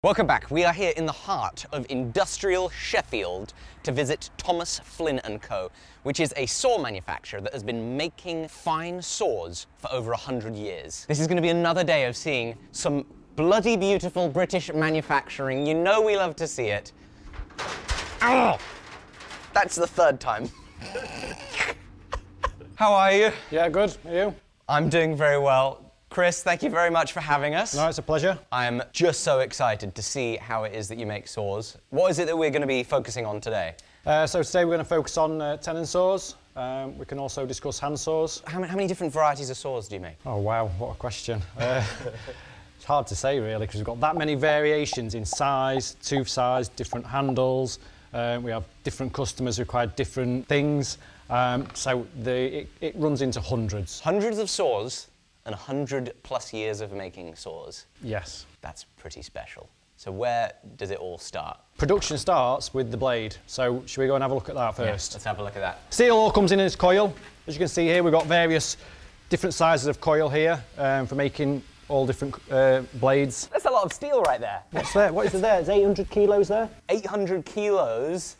Welcome back. We are here in the heart of industrial Sheffield to visit Thomas Flynn & Co., which is a saw manufacturer that has been making fine saws for over 100 years. This is going to be another day of seeing some bloody beautiful British manufacturing. You know we love to see it. Ow! That's the third time. How are you? Yeah, good. Are you? I'm doing very well. Chris, thank you very much for having us. No, it's a pleasure. I'm just so excited to see how it is that you make saws. What is it that we're going to be focusing on today? So today we're going to focus on tenon saws. We can also discuss hand saws. How many different varieties of saws do you make? Oh wow, what a question. It's hard to say really because we've got that many variations in size, tooth size, different handles. We have different customers who require different things. So it runs into hundreds. Hundreds of saws and 100+ years of making saws. Yes. That's pretty special. So where does it all start? Production starts with the blade. So should we go and have a look at that first? Yeah, let's have a look at that. Steel all comes in its coil. As you can see here, we've got various different sizes of coil here for making all different blades. That's a lot of steel right there. What's there? What is there? There's 800 kilos there. 800 kilos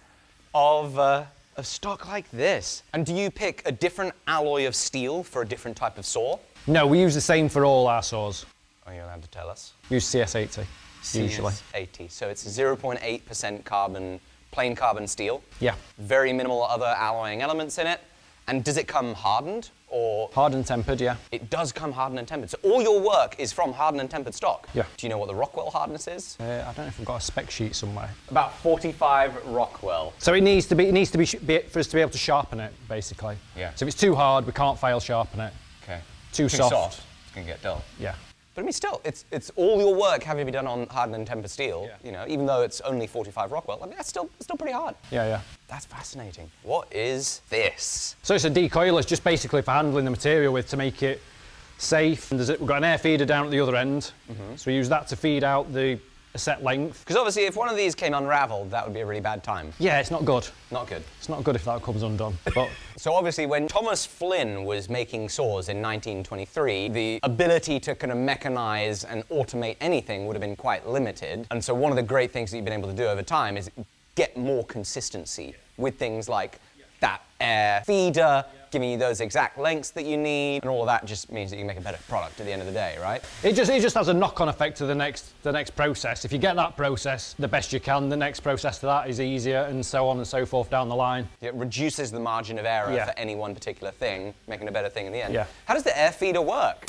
of stock like this. And do you pick a different alloy of steel for a different type of saw? No, we use the same for all our saws. Are you allowed to tell us? We use CS80, usually. CS80, so it's 0.8% carbon, plain carbon steel. Yeah. Very minimal other alloying elements in it. And does it come hardened or? Hardened and tempered, yeah. It does come hardened and tempered. So all your work is from hardened and tempered stock? Yeah. Do you know what the Rockwell hardness is? I don't know if we've got a spec sheet somewhere. About 45 Rockwell. So it needs to be for us to be able to sharpen it, basically. Yeah. So if it's too hard, we can't file sharpen it. Okay. Too soft. It's going to get dull. Yeah. But I mean, still, it's all your work having to be done on hardened and tempered steel. Yeah. You know, even though it's only 45 Rockwell. I mean, that's still pretty hard. Yeah, yeah. That's fascinating. What is this? So it's a decoiler. It's just basically for handling the material with to make it safe. And we've got an air feeder down at the other end. So we use that to feed out a set length. Because obviously, if one of these came unraveled, that would be a really bad time. Yeah, it's not good. Not good. It's not good if that comes undone. But so obviously, when Thomas Flynn was making saws in 1923, the ability to kind of mechanize and automate anything would have been quite limited. And so one of the great things that you've been able to do over time is get more consistency with things like that air feeder, giving you those exact lengths that you need, and all of that just means that you can make a better product at the end of the day, right? it just has a knock-on effect to the next process. If you get that process the best you can, the next process to that is easier, and so on and so forth down the line. It reduces the margin of error Yeah. for any one particular thing, making a better thing in the end. Yeah. How does the air feeder work?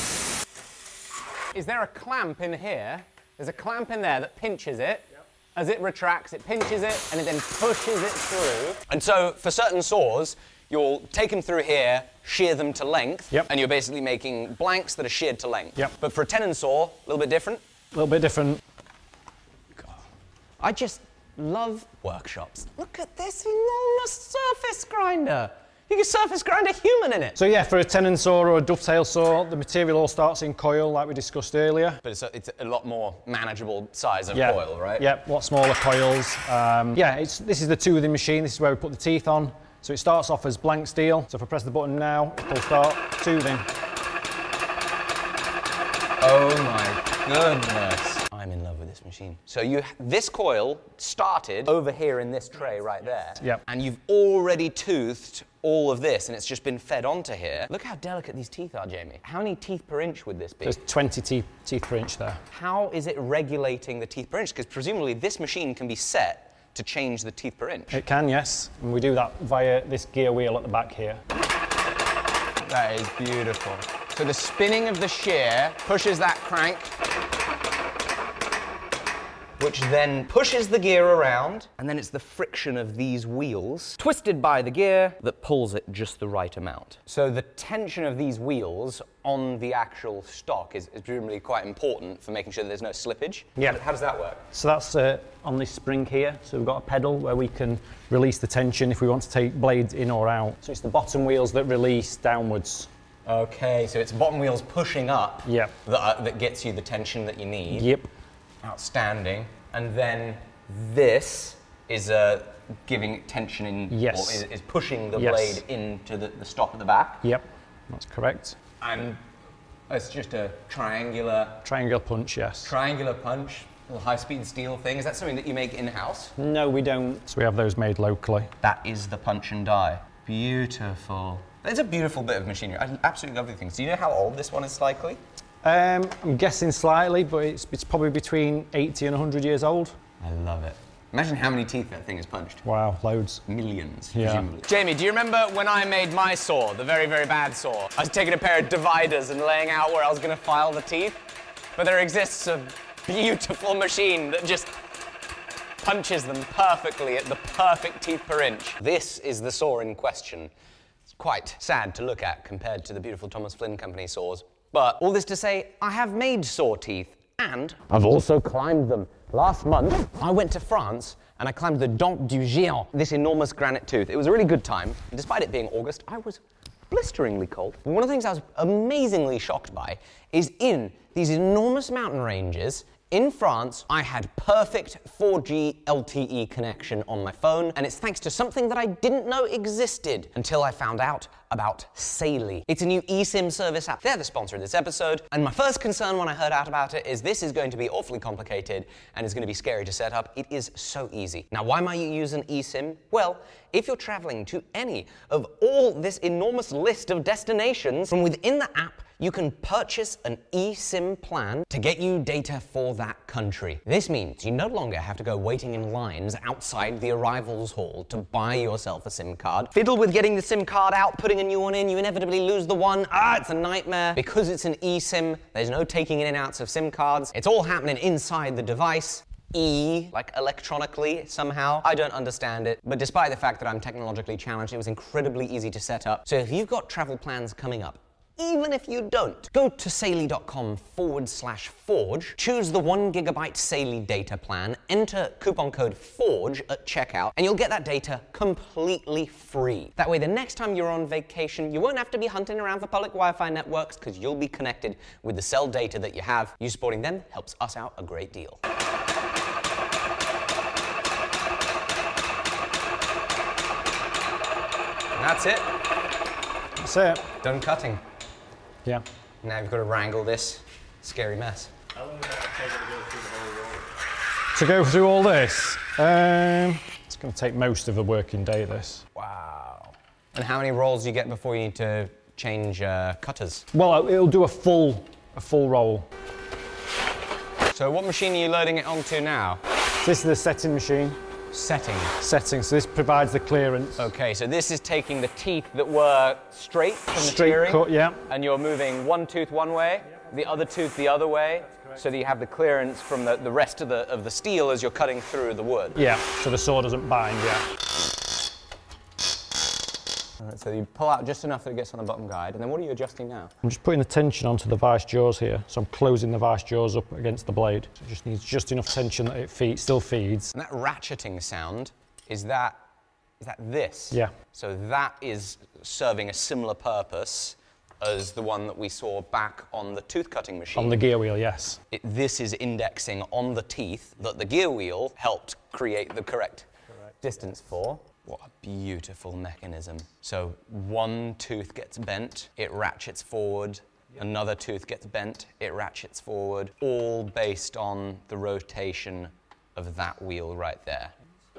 Is there a clamp in here? There's a clamp in there that pinches it. As it retracts, it pinches it, and it then pushes it through. And so, for certain saws, you'll take them through here, shear them to length, Yep. and you're basically making blanks that are sheared to length. Yep. But for a tenon saw, a little bit different. A little bit different. I just love workshops. Look at this enormous surface grinder. You can surface grind a human in it. So yeah, for a tenon saw or a dovetail saw, the material all starts in coil, like we discussed earlier. But it's a lot more manageable size of Yeah. coil, right? Yeah, a lot smaller coils. This is the toothing machine. This is where we put the teeth on. So it starts off as blank steel. So if I press the button now, it'll start toothing. Oh my goodness. I'm in love with this machine. So this coil started over here in this tray right there. Yep. And you've already toothed all of this and it's just been fed onto here. Look how delicate these teeth are, Jamie. How many teeth per inch would this be? There's 20 teeth per inch there. How is it regulating the teeth per inch? Because presumably this machine can be set to change the teeth per inch. It can, yes. And we do that via this gear wheel at the back here. That is beautiful. So the spinning of the shear pushes that crank, which then pushes the gear around, and then it's the friction of these wheels, twisted by the gear, that pulls it just the right amount. So the tension of these wheels on the actual stock is presumably quite important for making sure that there's no slippage. Yeah. How does that work? So that's on this spring here. So we've got a pedal where we can release the tension if we want to take blades in or out. So it's the bottom wheels that release downwards. Okay, so it's bottom wheels pushing up Yep. that gets you the tension that you need. Yep. Outstanding. And then this is giving tension in, Yes. or is pushing the Yes. blade into the stock at the back. Yep, that's correct. And it's just a triangular Triangular punch, yes. punch. little high-speed steel thing. Is that something that you make in-house? No, we don't. So we have those made locally. That is the punch and die. Beautiful. It's a beautiful bit of machinery. I absolutely love these things. Do you know how old this one is likely? I'm guessing slightly, but it's probably between 80 and 100 years old. I love it. Imagine how many teeth that thing has punched. Wow, loads. Millions, Yeah. presumably. Jamie, do you remember when I made my saw, the very, very bad saw? I was taking a pair of dividers and laying out where I was going to file the teeth, but there exists a beautiful machine that just punches them perfectly at the perfect teeth per inch. This is the saw in question. It's quite sad to look at compared to the beautiful Thomas Flynn Company saws. But all this to say, I have made saw teeth, and I've also climbed them. Last month, I went to France and I climbed the Dent du Géant, this enormous granite tooth. It was a really good time. Despite it being August, I was blisteringly cold. But one of the things I was amazingly shocked by is in these enormous mountain ranges in France, I had perfect 4G LTE connection on my phone, and it's thanks to something that I didn't know existed until I found out about Saily. It's a new eSIM service app. They're the sponsor of this episode, and my first concern when I heard out about it is this is going to be awfully complicated and it's going to be scary to set up. It is so easy. Now, why might you use an eSIM? Well, if you're traveling to any of all this enormous list of destinations, from within the app, you can purchase an eSIM plan to get you data for that country. This means you no longer have to go waiting in lines outside the arrivals hall to buy yourself a SIM card. Fiddle with getting the SIM card out, putting a new one in, you inevitably lose the one. It's a nightmare. Because it's an eSIM, there's no taking in and outs of SIM cards. It's all happening inside the device. Like electronically somehow. I don't understand it, but despite the fact that I'm technologically challenged, it was incredibly easy to set up. So if you've got travel plans coming up, even if you don't, go to saily.com/forge, choose the 1 GB Saily data plan, enter coupon code FORGE at checkout, and you'll get that data completely free. That way, the next time you're on vacation, you won't have to be hunting around for public Wi-Fi networks because you'll be connected with the cell data that you have. You supporting them helps us out a great deal. And that's it. That's it. Done cutting. Yeah. Now you've got to wrangle this scary mess. How long does that take to go through the whole roll? To go through all this, it's going to take most of a working day, this. Wow. And how many rolls do you get before you need to change cutters? Well, it'll do a full roll. So what machine are you loading it onto now? This is the setting machine. Setting. Setting, so this provides the clearance. Okay, so this is taking the teeth that were straight from the tearing, cut, yeah. and you're moving one tooth one way, the other tooth the other way, so that you have the clearance from the rest of the steel as you're cutting through the wood. Yeah, so the saw doesn't bind, yeah. All right, so you pull out just enough that it gets on the bottom guide, and then what are you adjusting now? I'm just putting the tension onto the vice jaws here, so I'm closing the vice jaws up against the blade. So it just needs just enough tension that it still feeds. And that ratcheting sound, is that this? Yeah. So that is serving a similar purpose as the one that we saw back on the tooth cutting machine. On the gear wheel, yes. This is indexing on the teeth that the gear wheel helped create the correct distance for. What a beautiful mechanism. So one tooth gets bent, it ratchets forward. Another tooth gets bent, it ratchets forward. All based on the rotation of that wheel right there.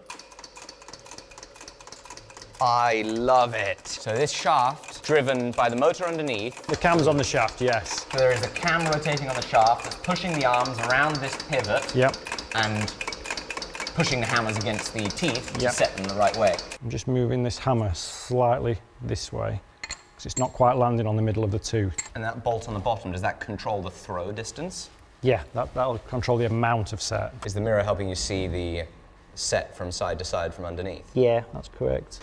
I love it. So this shaft, driven by the motor underneath. The cam's on the shaft, yes. So there is a cam rotating on the shaft that's pushing the arms around this pivot. Yep. And pushing the hammers against the teeth to Yep. set them the right way. I'm just moving this hammer slightly this way, because it's not quite landing on the middle of the tooth. And that bolt on the bottom, does that control the throw distance? Yeah, that'll control the amount of set. Is the mirror helping you see the set from side to side from underneath? Yeah, that's correct.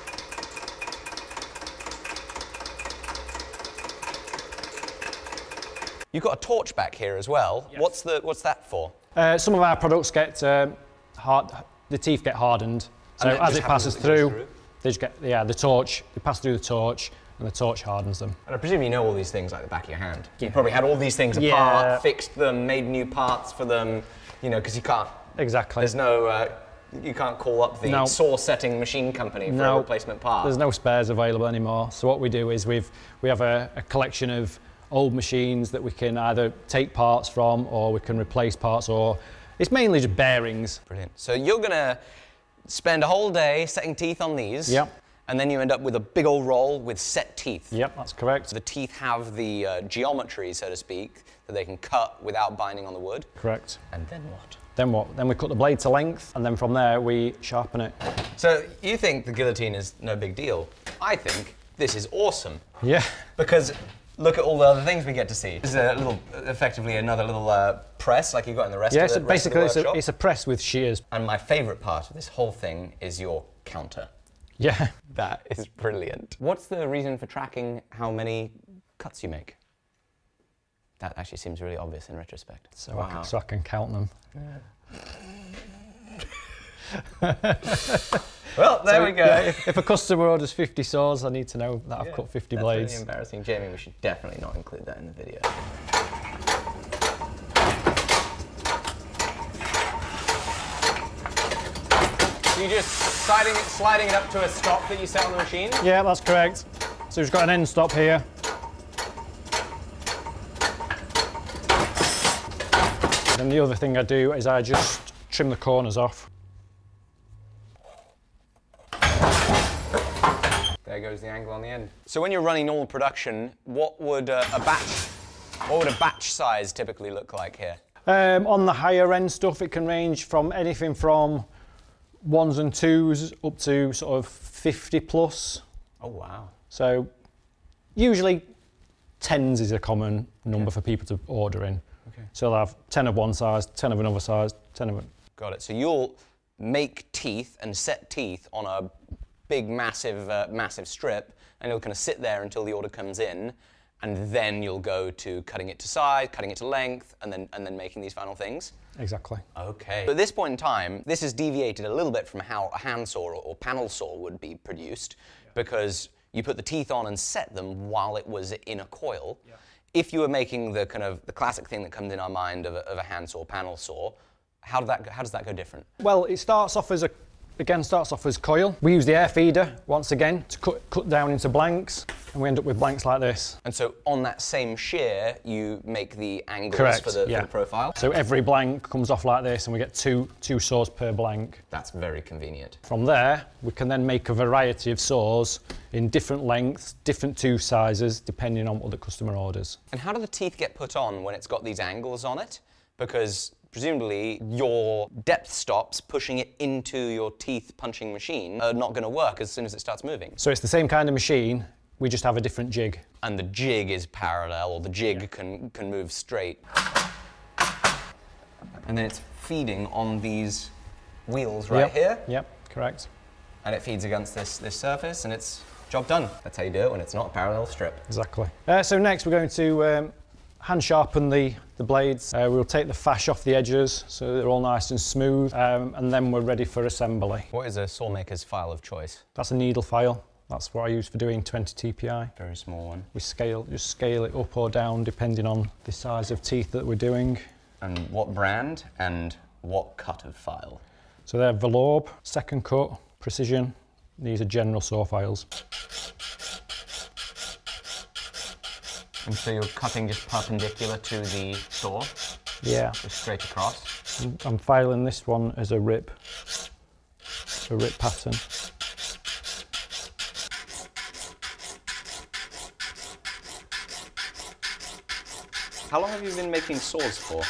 You've got a torch back here as well. Yes. What's that for? Some of our products get the teeth get hardened. So And it as just it passes happens as it goes through, they just get, the torch, they pass through the torch, and the torch hardens them. And I presume you know all these things like the back of your hand. Yeah. You probably had all these things apart, Yeah. fixed them, made new parts for them, because you can't, Exactly. there's no, you can't call up the No. saw setting machine company for a No. replacement part. There's no spares available anymore. So what we do is we have a collection of old machines that we can either take parts from, or we can replace parts, or It's mainly just bearings. Brilliant. So you're going to spend a whole day setting teeth on these. Yep. And then you end up with a big old roll with set teeth. Yep, that's correct. The teeth have the geometry, so to speak, that they can cut without binding on the wood. Correct. And then what? Then what? Then we cut the blade to length, and then from there we sharpen it. So you think the guillotine is no big deal. I think this is awesome. Yeah. Because look at all the other things we get to see. This is a little, effectively another little press like you've got in the rest of the so basically workshop. it's a press with shears. And my favourite part of this whole thing is your counter. Yeah. That is brilliant. What's the reason for tracking how many cuts you make? That actually seems really obvious in retrospect. So, so I can count them. Well, there we go. Yeah, if a customer orders 50 saws, I need to know that I've cut 50 blades. That's really embarrassing. Jamie, we should definitely not include that in the video. So you just sliding it up to a stop that you set on the machine? Yeah, that's correct. So we've got an end stop here. And the other thing I do is I just trim the corners off. There goes the angle on the end. So when you're running normal production, what would a batch size typically look like here? On the higher end stuff, it can range from anything from 1s and 2s up to sort of 50 plus. Oh wow. So usually 10s is a common number for people to order in. Okay. So they'll have 10 of one size, 10 of another size, 10 of... Got it. So you'll make teeth and set teeth on a big, massive strip, and it'll kind of sit there until the order comes in, and then you'll go to cutting it to size, cutting it to length, and then making these final things. Exactly. Okay. So at this point in time, this has deviated a little bit from how a handsaw or panel saw would be produced, because you put the teeth on and set them while it was in a coil. Yeah. If you were making the kind of the classic thing that comes in our mind of a handsaw, panel saw, how does that go different? Well, it starts off as coil. We use the air feeder once again to cut down into blanks, and we end up with blanks like this. And so on that same shear, you make the angles Correct, for the profile? So every blank comes off like this, and we get two saws per blank. That's very convenient. From there, we can then make a variety of saws in different lengths, different tooth sizes, depending on what the customer orders. And how do the teeth get put on when it's got these angles on it? Because presumably your depth stops pushing it into your teeth punching machine are not going to work as soon as it starts moving. So it's the same kind of machine, we just have a different jig. And the jig is parallel, or the jig can move straight. And then it's feeding on these wheels right here. Yep, correct. And it feeds against this surface, and it's job done. That's how you do it when it's not a parallel strip. Exactly. So next we're going to hand sharpen the blades. We'll take the fash off the edges so they're all nice and smooth, and then we're ready for assembly. What is a sawmaker's file of choice? That's a needle file. That's what I use for doing 20 TPI. Very small one. We just scale it up or down depending on the size of teeth that we're doing. And what brand and what cut of file? So they're Velorb, second cut, precision. These are general saw files. And so you're cutting just perpendicular to the saw? Yeah. Just straight across? I'm filing this one as a rip pattern. How long have you been making saws for?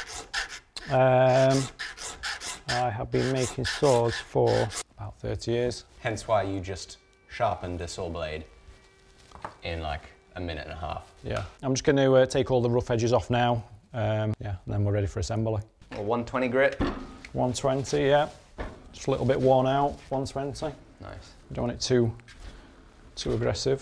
I have been making saws for about 30 years. Hence why you just sharpened a saw blade in like a minute and a half. Yeah. I'm just going to take all the rough edges off now. Yeah, and then we're ready for assembly. A 120 grit? 120, yeah. Just a little bit worn out, 120. Nice. Don't want it too aggressive.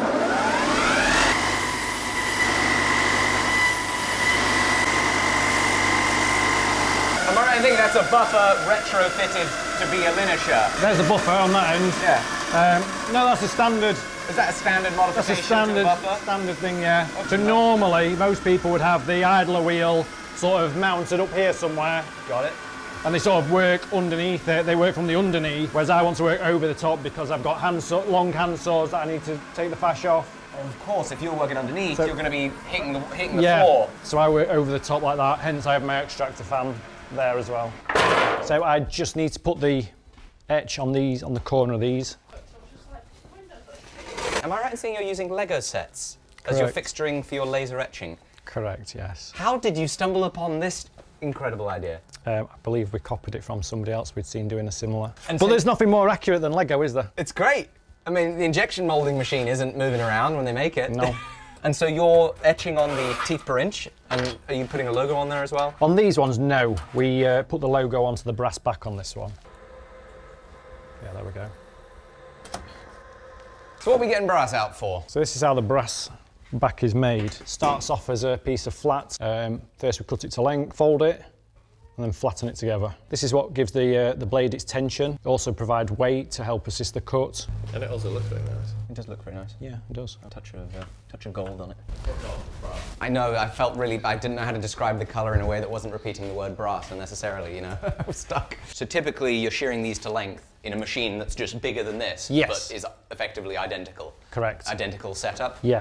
I think that's a buffer retrofitted to be a linisher. There's a buffer on that end. Yeah. No, that's a standard. Is that a standard modification? That's a standard thing, yeah. So normally, most people would have the idler wheel sort of mounted up here somewhere. Got it. And they sort of work underneath it. They work from the underneath, whereas I want to work over the top because I've got long hand saws that I need to take the fash off. Of course, if you're working underneath, you're going to be hitting the yeah, floor. so I work over the top like that, hence I have my extractor fan there as well. So I just need to put the etch on these, on the corner of these. Am I right in saying you're using Lego sets as your Correct. fixturing for your laser etching? Correct, yes. How did you stumble upon this incredible idea? I believe we copied it from somebody else we'd seen doing a similar. And But so- there's nothing more accurate than Lego, is there? It's great. I mean, the injection molding machine isn't moving around when they make it. No. And so you're etching on the teeth per inch, and are you putting a logo on there as well? On these ones, no. We put the logo onto the brass back on this one. Yeah, there we go. So what are we getting brass out for? So this is how the brass back is made. Starts off as a piece of flat. First we cut it to length, fold it, and then flatten it together. This is what gives the blade its tension. Also provide weight to help assist the cut. And it also looks very nice. It does look very nice. Yeah, it does. A touch of gold on it. I know, I didn't know how to describe the colour in a way that wasn't repeating the word brass unnecessarily, you know? I was stuck. So typically you're shearing these to length in a machine that's just bigger than this, Yes. but is effectively identical. Correct. Identical setup. Yeah.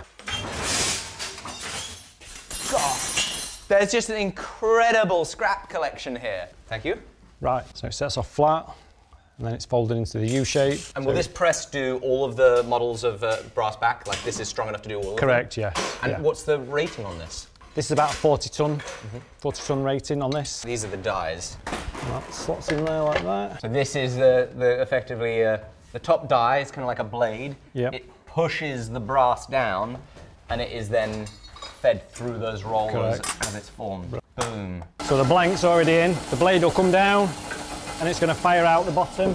God, there's just an incredible scrap collection here. Thank you. Right, so it sets off flat, and then it's folded into the U shape. And will this press do all of the models of brass back? Like this is strong enough to do all of them? Correct, yes. And yeah. what's the rating on this? This is about a 40 ton rating on this. These are the dies. That slots in there like that. So this is the effectively the top die is kind of like a blade. Yep. It pushes the brass down, and it is then fed through those rollers Correct. as it's formed. Boom. So the blank's already in. The blade will come down, and it's going to fire out the bottom.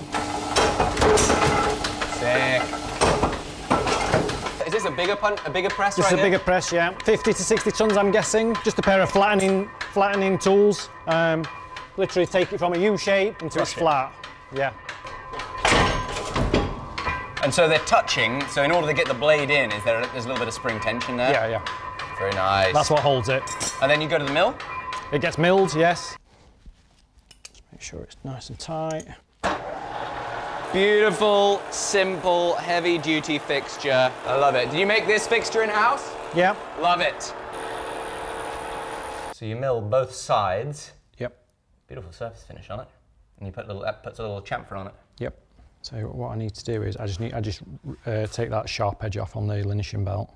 Sick. Is this a bigger press This right is a here? bigger press, yeah. 50 to 60 tons, I'm guessing. Just a pair of flattening tools. Literally take it from a U shape into its Crush it. flat. Yeah. And so they're touching. So in order to get the blade in, there's a little bit of spring tension there? Yeah, yeah. Very nice. That's what holds it. And then you go to the mill? It gets milled, yes. Just make sure it's nice and tight. Beautiful, simple, heavy-duty fixture. I love it. Did you make this fixture in-house? Yeah. Love it. So you mill both sides. Yep. Beautiful surface finish on it. And you that puts a little chamfer on it. Yep. So what I need to do is I just take that sharp edge off on the lenition belt.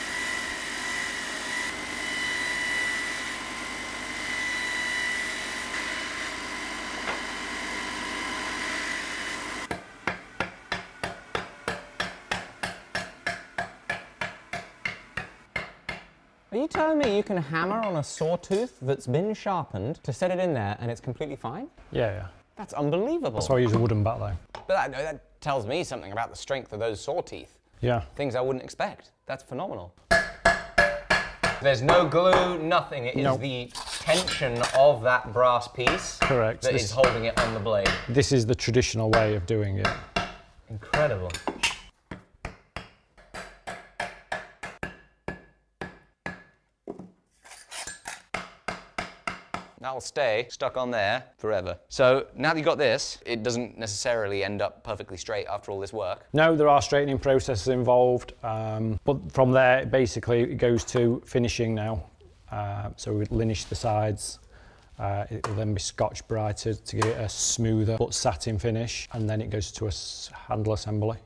Are you telling me you can hammer on a sawtooth that's been sharpened to set it in there and it's completely fine? Yeah, yeah. That's unbelievable. That's why I use a wooden bat though. But that tells me something about the strength of those saw teeth. Yeah. Things I wouldn't expect. That's phenomenal. There's no glue, nothing. It is Nope. the tension of that brass piece Correct. that is holding it on the blade. This is the traditional way of doing it. Incredible. That'll stay stuck on there forever. So now that you've got this, it doesn't necessarily end up perfectly straight after all this work. No, there are straightening processes involved, but from there, basically, it goes to finishing now. So we linish the sides. It will then be scotch brighted to give it a smoother but satin finish, and then it goes to a handle assembly.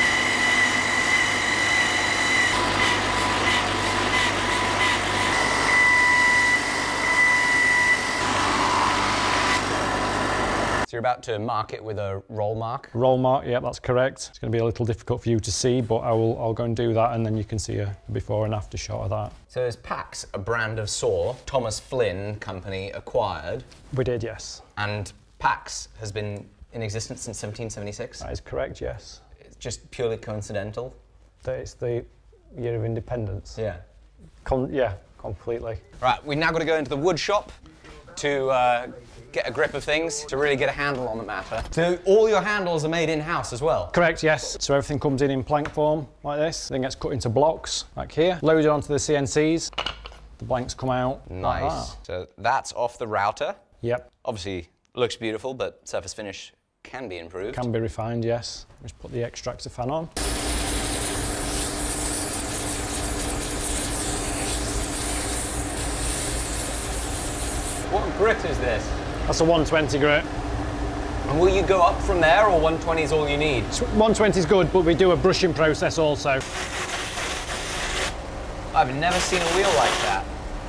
So you're about to mark it with a roll mark. Roll mark, yeah, that's correct. It's going to be a little difficult for you to see, but I'll go and do that, and then you can see a before and after shot of that. So is Pax a brand of saw Thomas Flynn Company acquired, We did, yes. and Pax has been in existence since 1776? That is correct, yes. It's just purely coincidental. It's the year of independence. Yeah. Yeah, completely. Right, we've now got to go into the wood shop to get a grip of things, to really get a handle on the matter. So all your handles are made in-house as well? Correct, yes. So everything comes in plank form like this, then gets cut into blocks like here, loaded onto the CNCs. The blanks come out like Nice. that. So that's off the router. Yep, Obviously looks beautiful, but surface finish can be improved. can be refined, yes. Just put the extractor fan on. What grit is this? That's a 120 grit. And will you go up from there, or 120 is all you need? 120 is good, but we do a brushing process also. I've never seen a wheel like that.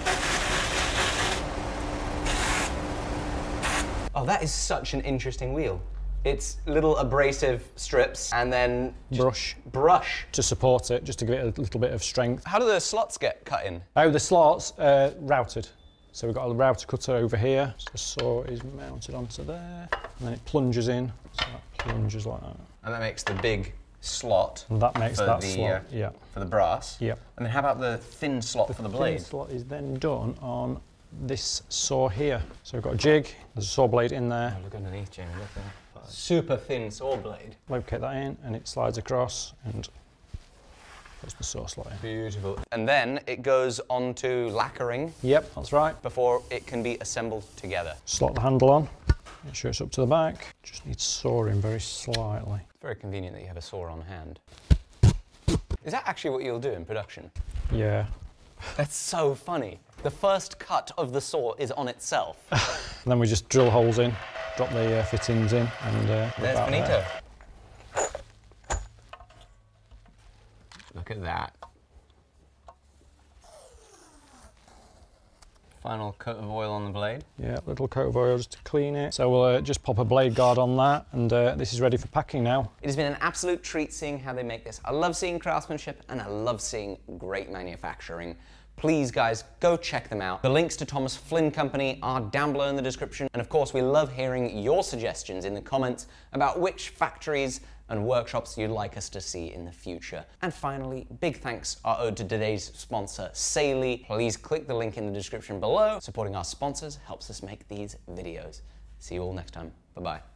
Oh, that is such an interesting wheel. It's little abrasive strips and then brush. To support it, just to give it a little bit of strength. How do the slots get cut in? Oh, the slots routed. So we've got a router cutter over here. So the saw is mounted onto there, and then it plunges in. So that plunges like that. And that makes the big slot. And that makes that slot, yeah. For the brass. Yep. And then how about the thin slot for the blade? The thin slot is then done on this saw here. So we've got a jig, there's a saw blade in there. Oh, look underneath, Jamie, look there. Super thin saw blade. Locate that in, and it slides across and puts the saw slot in. Beautiful. And then it goes on to lacquering. Yep, that's right. Before it can be assembled together. Slot the handle on, make sure it's up to the back. Just needs sawing very slightly. It's very convenient that you have a saw on hand. Is that actually what you'll do in production? Yeah. That's so funny. The first cut of the saw is on itself. And then we just drill holes in, drop the fittings in, and there's finito. Look at that. Final coat of oil on the blade. Yeah, a little coat of oil just to clean it. So we'll just pop a blade guard on that, and this is ready for packing now. It has been an absolute treat seeing how they make this. I love seeing craftsmanship, and I love seeing great manufacturing. Please, guys, go check them out. The links to Thomas Flynn Company are down below in the description. And of course, we love hearing your suggestions in the comments about which factories and workshops you'd like us to see in the future. And finally, big thanks are owed to today's sponsor, Saily. Please click the link in the description below. Supporting our sponsors helps us make these videos. See you all next time. Bye-bye.